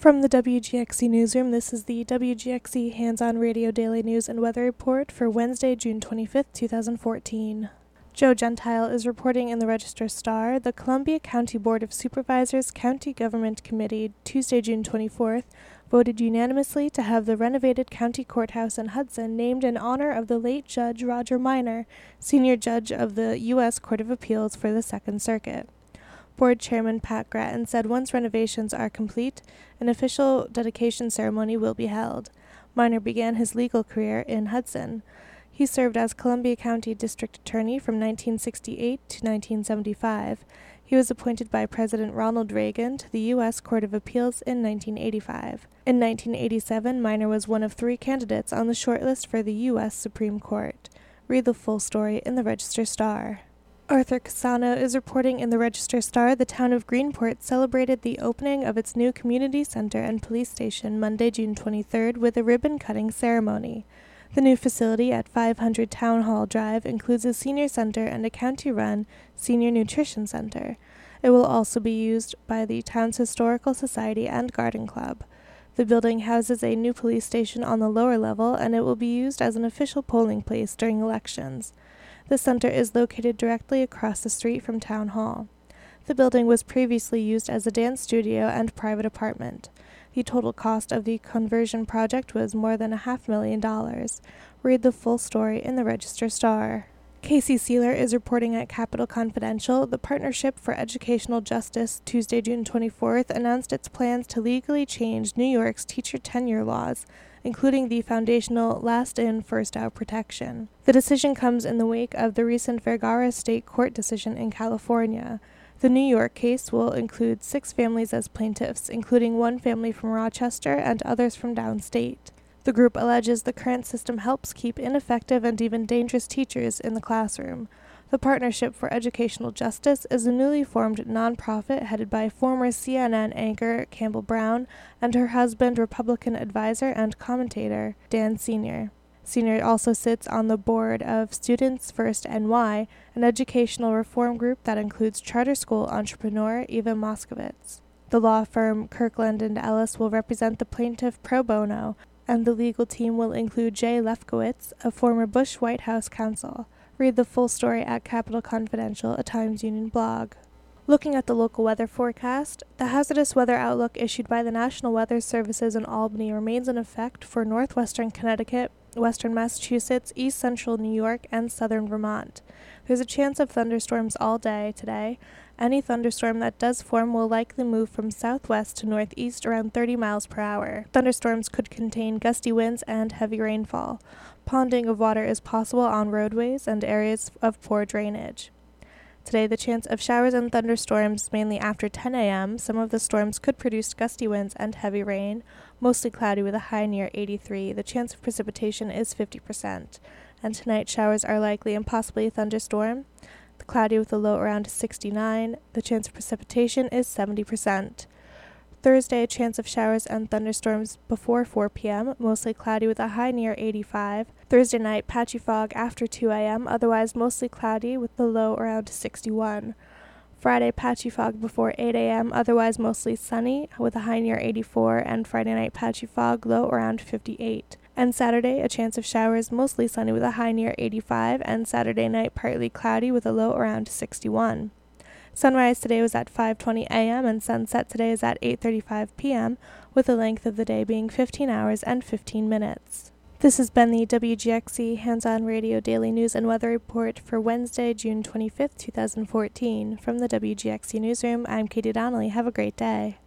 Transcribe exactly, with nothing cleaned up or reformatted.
From the W G X C Newsroom, this is the W G X C Hands-On Radio Daily News and Weather Report for Wednesday, June twenty-fifth, twenty fourteen. Joe Gentile is reporting in the Register-Star. The Columbia County Board of Supervisors County Government Committee, Tuesday, June twenty-fourth, voted unanimously to have the renovated county courthouse in Hudson named in honor of the late Judge Roger Minor, senior judge of the U S Court of Appeals for the Second Circuit. Board Chairman Pat Grattan said once renovations are complete, an official dedication ceremony will be held. Minor began his legal career in Hudson. He served as Columbia County District Attorney from nineteen sixty-eight to nineteen seventy-five. He was appointed by President Ronald Reagan to the U S Court of Appeals in nineteen eighty-five. In nineteen eighty-seven, Minor was one of three candidates on the shortlist for the U S Supreme Court. Read the full story in the Register-Star. Arthur Cassano is reporting in the Register-Star. The town of Greenport celebrated the opening of its new community center and police station Monday, June twenty-third, with a ribbon-cutting ceremony. The new facility at five hundred Town Hall Drive includes a senior center and a county-run senior nutrition center. It will also be used by the town's Historical Society and Garden Club. The building houses a new police station on the lower level, and it will be used as an official polling place during elections. The center is located directly across the street from Town Hall. The building was previously used as a dance studio and private apartment. The total cost of the conversion project was more than a half million dollars. Read the full story in the Register-Star. Casey Sealer is reporting at Capital Confidential. The Partnership for Educational Justice, Tuesday, June twenty-fourth, announced its plans to legally change New York's teacher tenure laws, including the foundational last-in, first-out protection. The decision comes in the wake of the recent Vergara State Court decision in California. The New York case will include six families as plaintiffs, including one family from Rochester and others from downstate. The group alleges the current system helps keep ineffective and even dangerous teachers in the classroom. The Partnership for Educational Justice is a newly formed nonprofit headed by former C N N anchor Campbell Brown and her husband, Republican advisor and commentator Dan Senior. Senior also sits on the board of Students First N Y, an educational reform group that includes charter school entrepreneur Eva Moskowitz. The law firm Kirkland and Ellis will represent the plaintiff pro bono, and the legal team will include Jay Lefkowitz, a former Bush White House counsel. Read the full story at Capital Confidential, a Times Union blog. Looking at the local weather forecast, the hazardous weather outlook issued by the National Weather Services in Albany remains in effect for northwestern Connecticut, western Massachusetts, east central New York, and southern Vermont. There's a chance of thunderstorms all day today. Any thunderstorm that does form will likely move from southwest to northeast around thirty miles per hour. Thunderstorms could contain gusty winds and heavy rainfall. Ponding of water is possible on roadways and areas of poor drainage. Today, the chance of showers and thunderstorms mainly after ten a.m. Some of the storms could produce gusty winds and heavy rain, mostly cloudy with a high near eighty-three. The chance of precipitation is fifty percent. And tonight, showers are likely and possibly a thunderstorm. Cloudy with a low around sixty-nine. The chance of precipitation is seventy percent. Thursday, a chance of showers and thunderstorms before four p.m., mostly cloudy with a high near eighty-five. Thursday night, patchy fog after two a.m., otherwise mostly cloudy with the low around sixty-one. Friday, patchy fog before eight a.m., otherwise mostly sunny with a high near eighty-four, and Friday night, patchy fog, low around fifty-eight. And Saturday, a chance of showers, mostly sunny with a high near eighty-five, and Saturday night partly cloudy with a low around sixty-one. Sunrise today was at five twenty a.m. and sunset today is at eight thirty-five p.m., with the length of the day being fifteen hours and fifteen minutes. This has been the W G X C Hands-On Radio Daily News and Weather Report for Wednesday, June twenty-fifth, twenty fourteen. From the W G X C Newsroom, I'm Katie Donnelly. Have a great day.